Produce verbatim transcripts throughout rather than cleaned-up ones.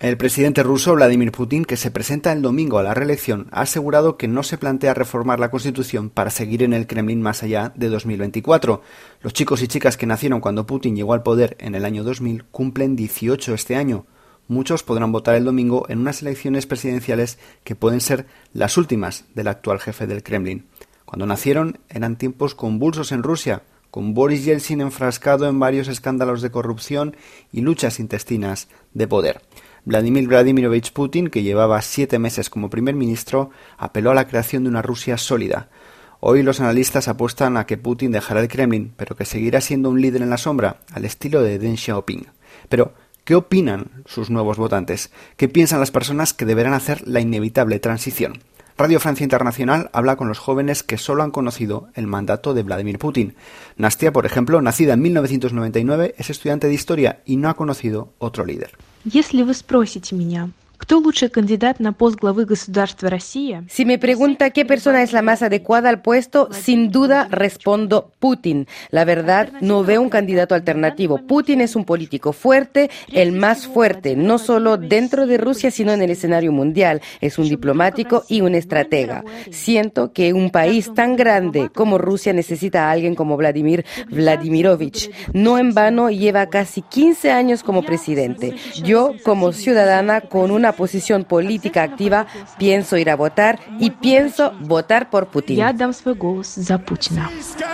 El presidente ruso Vladimir Putin, que se presenta el domingo a la reelección, ha asegurado que no se plantea reformar la Constitución para seguir en el Kremlin más allá de dos mil veinticuatro. Los chicos y chicas que nacieron cuando Putin llegó al poder en el año dos mil cumplen dieciocho este año. Muchos podrán votar el domingo en unas elecciones presidenciales que pueden ser las últimas del actual jefe del Kremlin. Cuando nacieron eran tiempos convulsos en Rusia, con Boris Yeltsin enfrascado en varios escándalos de corrupción y luchas intestinas de poder. Vladimir Vladimirovich Putin, que llevaba siete meses como primer ministro, apeló a la creación de una Rusia sólida. Hoy los analistas apuestan a que Putin dejará el Kremlin, pero que seguirá siendo un líder en la sombra, al estilo de Deng Xiaoping. Pero, ¿qué opinan sus nuevos votantes? ¿Qué piensan las personas que deberán hacer la inevitable transición? Radio Francia Internacional habla con los jóvenes que solo han conocido el mandato de Vladimir Putin. Nastia, por ejemplo, nacida en mil novecientos noventa y nueve, es estudiante de historia y no ha conocido otro líder. Если вы спросите меня, кто лучший кандидат на пост главы государства Россия? Si me pregunta qué persona es la más adecuada al puesto, sin duda respondo Putin. La verdad, no veo un candidato alternativo. Putin es un político fuerte, el más fuerte, no solo dentro de Rusia, sino en el escenario mundial. Es un diplomático y un estratega. Siento que un país tan grande como Rusia necesita a alguien como Vladimir Vladimirovich. No en vano lleva casi quince años como presidente. Yo, como ciudadana con una posición política activa, pienso ir a votar y pienso votar por Putin. Я дам свой голос за Путина.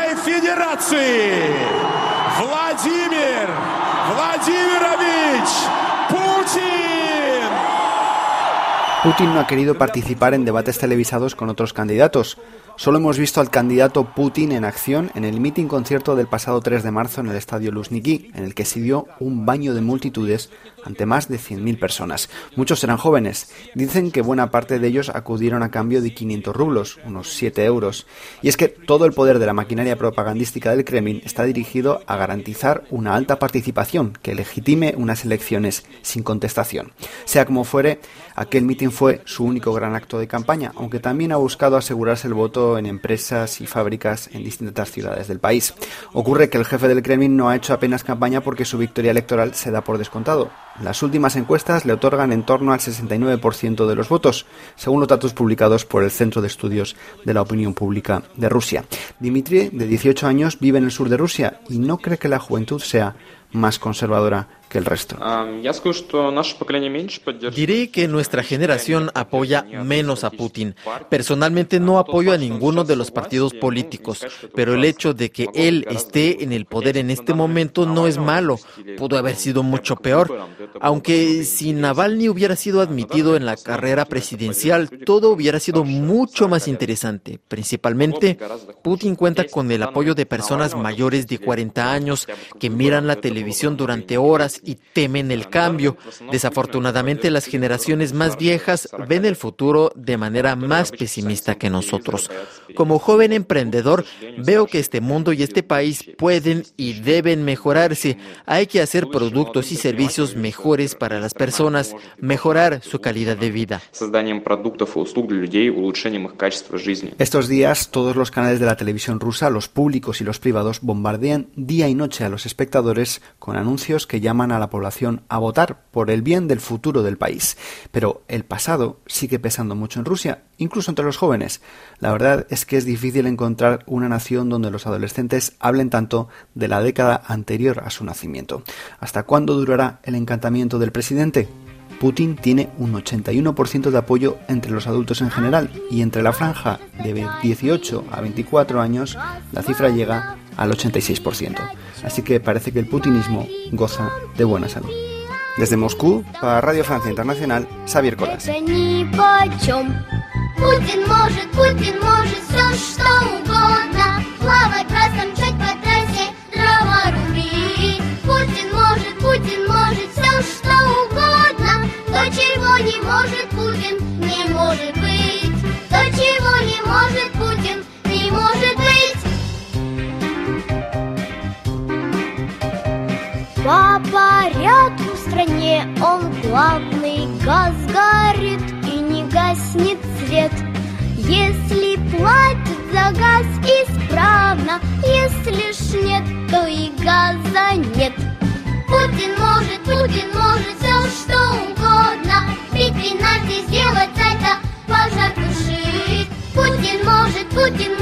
Владимир Владимирович Putin. Putin no ha querido participar en debates televisados con otros candidatos. Solo hemos visto al candidato Putin en acción en el mitin concierto del pasado tres de marzo en el estadio Luzhniki, en el que se dio un baño de multitudes ante más de cien mil personas. Muchos eran jóvenes. Dicen que buena parte de ellos acudieron a cambio de quinientos rublos, unos siete euros. Y es que todo el poder de la maquinaria propagandística del Kremlin está dirigido a garantizar una alta participación que legitime unas elecciones sin contestación. Sea como fuere, aquel mitin fue su único gran acto de campaña, aunque también ha buscado asegurarse el voto en empresas y fábricas en distintas ciudades del país. Ocurre que el jefe del Kremlin no ha hecho apenas campaña porque su victoria electoral se da por descontado. Las últimas encuestas le otorgan en torno al sesenta y nueve por ciento de los votos, según los datos publicados por el Centro de Estudios de la Opinión Pública de Rusia. Dmitry, de dieciocho años, vive en el sur de Rusia y no cree que la juventud sea más conservadora que el resto. Diré que nuestra generación apoya menos a Putin. Personalmente no apoyo a ninguno de los partidos políticos, pero el hecho de que él esté en el poder en este momento no es malo. Pudo haber sido mucho peor. Aunque si Navalny hubiera sido admitido en la carrera presidencial, todo hubiera sido mucho más interesante. Principalmente, Putin cuenta con el apoyo de personas mayores de cuarenta años que miran la televisión durante horas y temen el cambio. Desafortunadamente, las generaciones más viejas ven el futuro de manera más pesimista que nosotros. Como joven emprendedor, veo que este mundo y este país pueden y deben mejorarse. Hay que hacer productos y servicios mejores para las personas, mejorar su calidad de vida. Estos días, todos los canales de la televisión rusa, los públicos y los privados, bombardean día y noche a los espectadores con anuncios que llaman a la población a votar por el bien del futuro del país. Pero el pasado sigue pesando mucho en Rusia, incluso entre los jóvenes. La verdad es que es difícil encontrar una nación donde los adolescentes hablen tanto de la década anterior a su nacimiento. ¿Hasta cuándo durará el encantamiento del presidente? Putin tiene un ochenta y uno por ciento de apoyo entre los adultos en general y entre la franja de dieciocho a veinticuatro años la cifra llega al ochenta y seis por ciento. Así que parece que el putinismo goza de buena salud. Desde Moscú, para Radio Francia Internacional, Xavier Colas. Путин может, Путин может все что угодно. Плавать, раскачать по трассе, дрова рубить. Путин может, Путин может все что угодно. То, чего не может Путин, не может быть. То, чего не может Путин, не может быть. По порядку в стране он главный, газ горит и не гаснет свет. Если платят за газ исправно, если ж нет, то и газа нет. Путин может, Путин может все что угодно. Путин